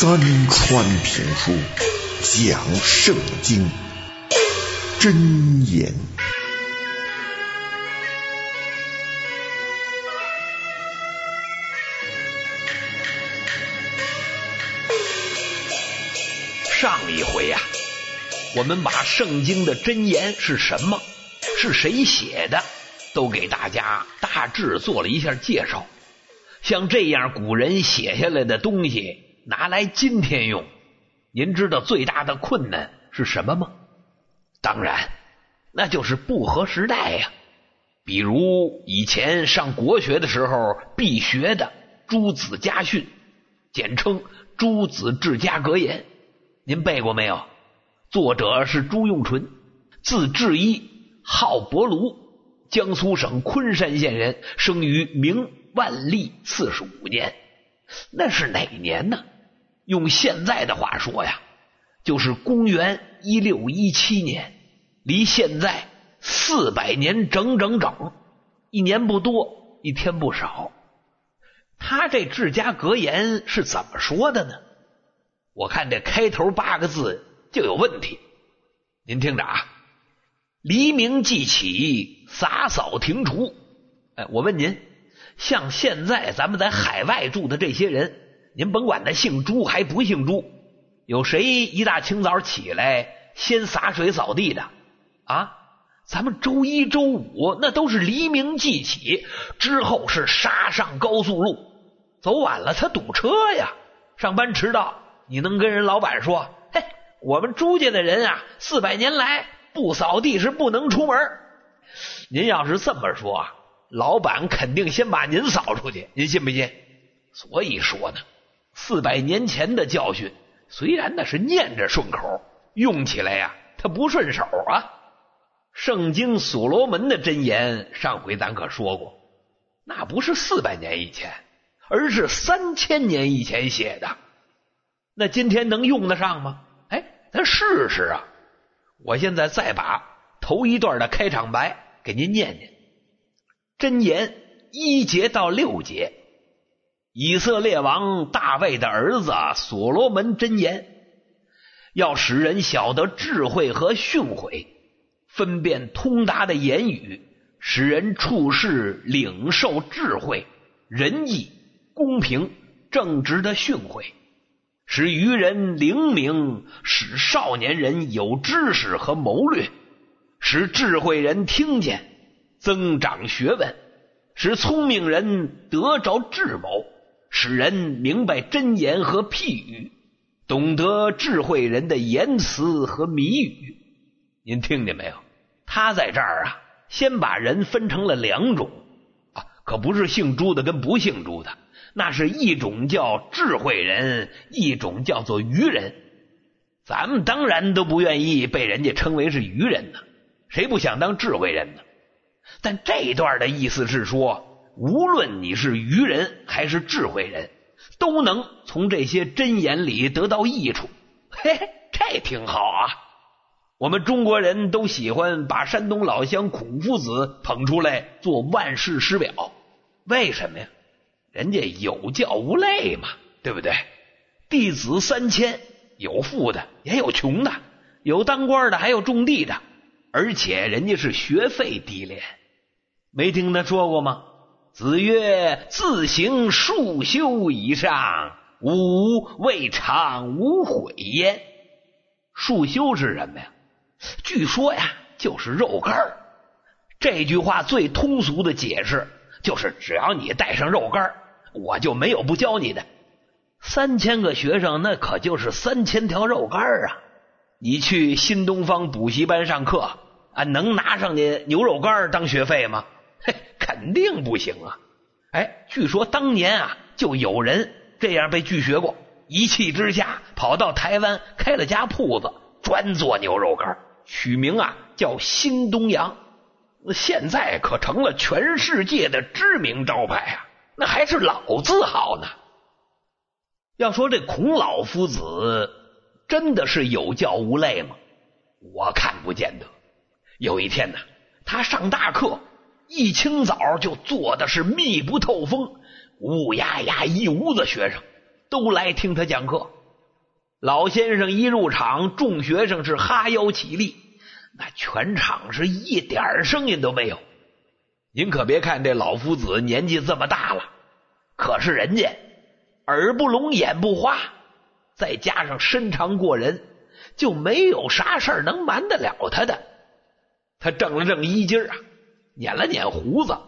三川评书讲圣经真言。 上一回我们把圣经的真言是什么，是谁写的，都给大家大致做了一下介绍。像这样古人写下来的东西拿来今天用，您知道最大的困难是什么吗？当然那就是不合时代呀。比如以前上国学的时候必学的诸子家训，简称诸子治家格言，您背过没有？作者是朱用纯，字志一，号伯庐，江苏省昆山县人，生于明万历45年。那是哪年呢？用现在的话说就是公元1617年，离现在400年整，一年不多，一天不少。他这治家格言是怎么说的呢？我看这开头8个字就有问题。您听着黎明即起，洒扫庭除。我问您，像现在咱们在海外住的这些人，您甭管他姓朱还不姓朱，有谁一大清早起来先洒水扫地的咱们周一周五那都是黎明即起，之后是杀上高速路，走晚了他堵车呀，上班迟到，你能跟人老板说，嘿，我们朱家的人400年来不扫地是不能出门。您要是这么说老板肯定先把您扫出去，您信不信？所以说呢，400年前的教训虽然那是念着顺口，用起来它不顺手圣经所罗门的箴言上回咱可说过，那不是400年以前，而是3000年以前写的。那今天能用得上吗？咱试试我现在再把头一段的开场白给您念念。箴言1节到6节，以色列王大卫的儿子所罗门箴言，要使人晓得智慧和训诲，分辨通达的言语，使人处事领受智慧、仁义、公平、正直的训诲，使愚人灵明，使少年人有知识和谋略，使智慧人听见，增长学问，使聪明人得着智谋，使人明白真言和譬语，懂得智慧人的言辞和谜语。您听见没有？他在这儿先把人分成了2种可不是姓朱的跟不姓朱的，那是一种叫智慧人，一种叫做愚人。咱们当然都不愿意被人家称为是愚人呢，谁不想当智慧人呢？但这一段的意思是说，无论你是愚人还是智慧人，都能从这些箴言里得到益处。这挺好我们中国人都喜欢把山东老乡孔夫子捧出来做万世师表，为什么呀？人家有教无类嘛，对不对？弟子3000，有富的也有穷的，有当官的还有种地的，而且人家是学费低廉。没听他说过吗？子曰，自行数修以上，吾未尝无悔焉。数修是什么呀？据说就是肉干。这句话最通俗的解释就是只要你带上肉干，我就没有不教你的。3000个学生那可就是3000条肉干你去新东方补习班上课能拿上你牛肉干当学费吗？肯定不行据说当年就有人这样被拒学过，一气之下跑到台湾开了家铺子，专做牛肉干，取名叫新东阳。现在可成了全世界的知名招牌那还是老字号呢。要说这孔老夫子真的是有教无类吗？我看不见得。有一天他上大课，一清早就坐的是密不透风，乌压压一屋子学生都来听他讲课。 老先生一入场，众学生是哈腰起立，那全场是一点声音都没有。您可别看这老夫子年纪这么大了，可是人家耳不聋眼不花，再加上身长过人，就没有啥事儿能瞒得了他的。他正了正衣襟啊，捻了捻胡子。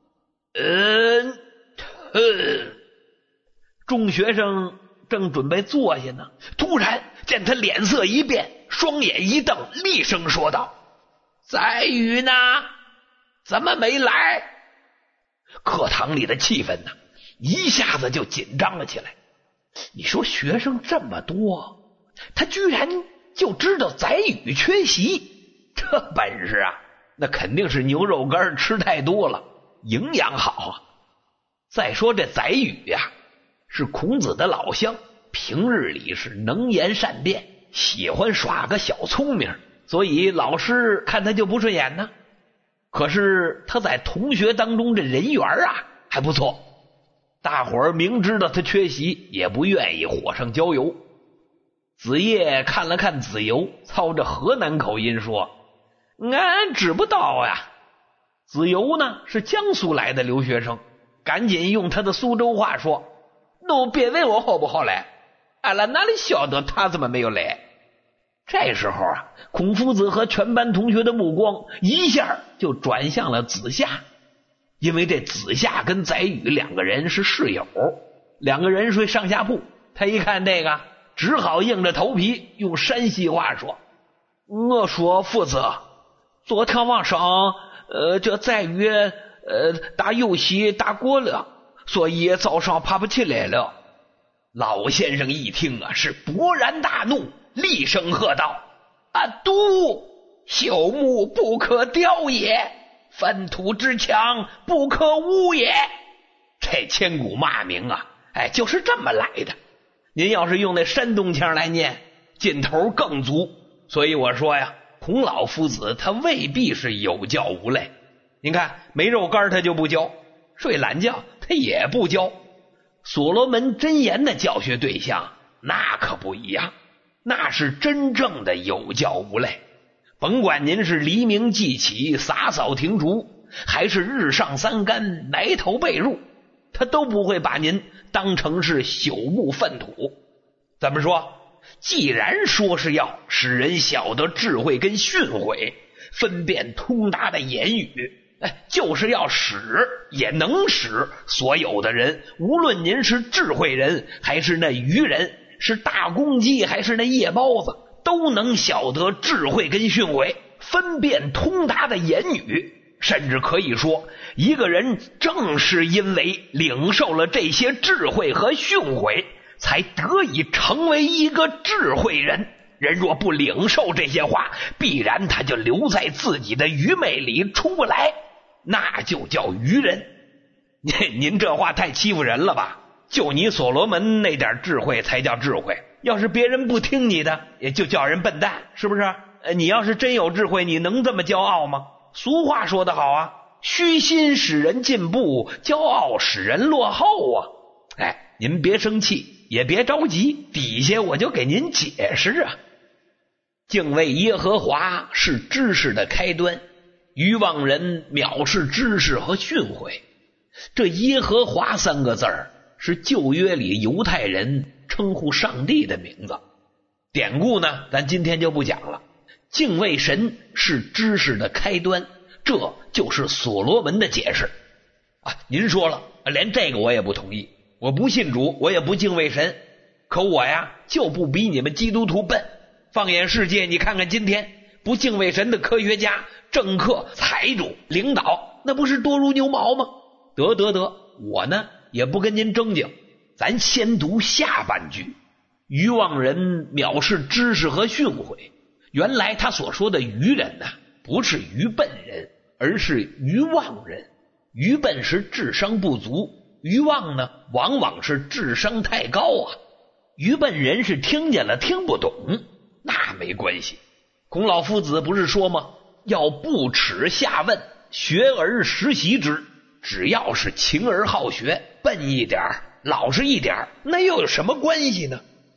众学生正准备坐下呢，突然见他脸色一变，双眼一瞪，厉声说道：载宇呢？怎么没来？课堂里的气氛呢，一下子就紧张了起来。你说学生这么多，他居然就知道载宇缺席，这本事啊，那肯定是牛肉干吃太多了，营养好啊。再说这载宇呀，是孔子的老乡，平日里是能言善辩，喜欢耍个小聪明，所以老师看他就不顺眼呢。可是他在同学当中这人缘啊还不错，大伙儿明知道他缺席，也不愿意火上浇油。子夜看了看子由，操着河南口音说：俺知不道呀。子由呢是江苏来的留学生，赶紧用他的苏州话说：都别问我好不好来，俺了哪里晓得他怎么没有来。这时候啊，孔夫子和全班同学的目光一下就转向了子夏，因为这子夏跟载宇两个人是室友，两个人睡上下铺。他一看这个，只好硬着头皮用山西话说：我说夫子，昨天晚上这载宇打游戏打过了，所以早上爬不起来了。老先生一听啊，是勃然大怒，厉声喝道：读朽木不可雕也，粪土之强不可污也。这千古骂名啊，就是这么来的。您要是用那山东腔来念，劲头更足。所以我说呀，孔老夫子他未必是有教无类。您看没肉干他就不教，睡懒觉他也不教。所罗门箴言的教学对象那可不一样，那是真正的有教无类。甭管您是黎明即起，洒扫庭除，还是日上三竿，埋头背入，他都不会把您当成是朽木粪土。怎么说？既然说是要使人晓得智慧跟训诲，分辨通达的言语，就是要使也能使所有的人，无论您是智慧人还是那愚人，是大公鸡还是那夜包子，都能晓得智慧跟训诲，分辨通达的言语。甚至可以说，一个人正是因为领受了这些智慧和训诲，才得以成为一个智慧人。人若不领受这些话，必然他就留在自己的愚昧里出不来，那就叫愚人。您这话太欺负人了吧？就你所罗门那点智慧才叫智慧，要是别人不听你的，也就叫人笨蛋，是不是？你要是真有智慧，你能这么骄傲吗？俗话说得好啊，虚心使人进步，骄傲使人落后啊。您别生气，也别着急，底下我就给您解释啊。敬畏耶和华是知识的开端，愚妄人藐视知识和训诲。这耶和华三个字儿是旧约里犹太人称呼上帝的名字，典故呢咱今天就不讲了。敬畏神是知识的开端，这就是所罗门的解释您说了，连这个我也不同意，我不信主，我也不敬畏神，可我呀就不比你们基督徒笨。放眼世界，你看看今天不敬畏神的科学家、政客、财主、领导，那不是多如牛毛吗？得，我呢也不跟您争竞，咱先读下半句。愚妄人藐视知识和训诲。原来他所说的愚人不是愚笨人，而是愚妄人。愚笨是智商不足，愚妄呢往往是智商太高愚笨人是听见了听不懂，那没关系。孔老夫子不是说吗？要不耻下问，学而时习之。只要是勤而好学，笨一点老实一点，那又有什么关系呢？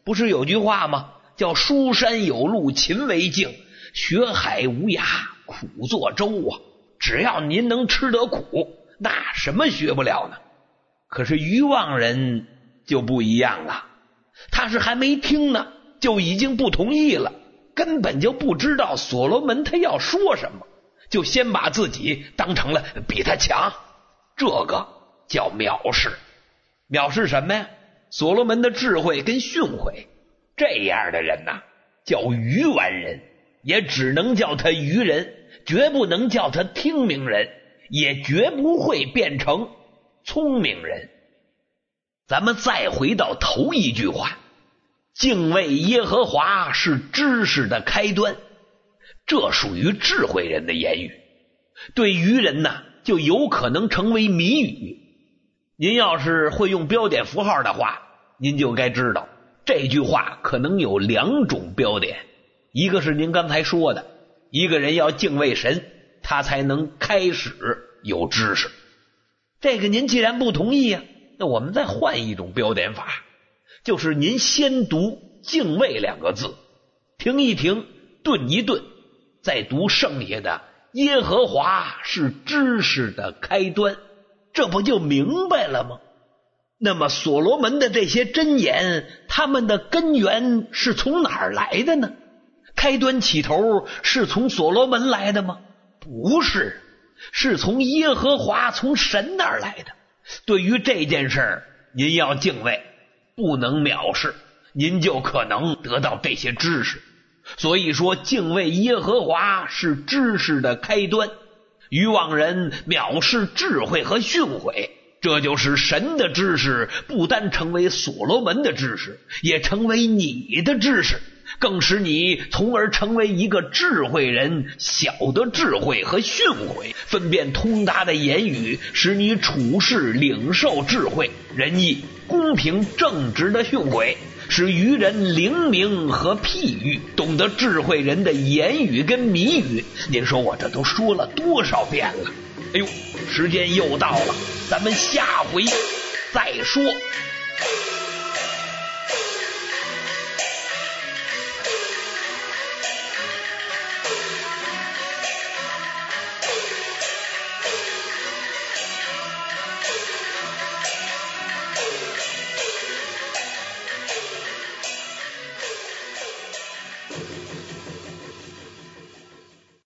不是有句话吗？叫书山有路勤为径，学海无涯苦作舟啊。只要您能吃得苦，那什么学不了呢？可是愚妄人就不一样了，他是还没听呢，就已经不同意了，根本就不知道所罗门他要说什么，就先把自己当成了比他强，这个叫藐视。藐视什么呀？所罗门的智慧跟训诲。这样的人呐，叫愚顽人，也只能叫他愚人，绝不能叫他听明人，也绝不会变成聪明人。咱们再回到头一句话，敬畏耶和华是知识的开端，这属于智慧人的言语，对愚人呢，就有可能成为谜语。您要是会用标点符号的话，您就该知道这句话可能有两种标点，一个是您刚才说的，一个人要敬畏神，他才能开始有知识。这个您既然不同意啊，那我们再换一种标点法，就是您先读敬畏两个字，停一停，顿一顿，再读剩下的耶和华是知识的开端，这不就明白了吗？那么所罗门的这些箴言，他们的根源是从哪儿来的呢？开端起头是从所罗门来的吗？不是，是从耶和华，从神那儿来的。对于这件事儿，您要敬畏，不能藐视，您就可能得到这些知识。所以说敬畏耶和华是知识的开端，愚妄人藐视智慧和训诲，这就是神的知识不单成为所罗门的知识，也成为你的知识，更使你从而成为一个智慧人，晓得智慧和训诲，分辨通达的言语，使你处事领受智慧、仁义、公平、正直的训诲，使愚人灵明和譬喻，懂得智慧人的言语跟谜语。您说我这都说了多少遍了？哎呦，时间又到了，咱们下回再说。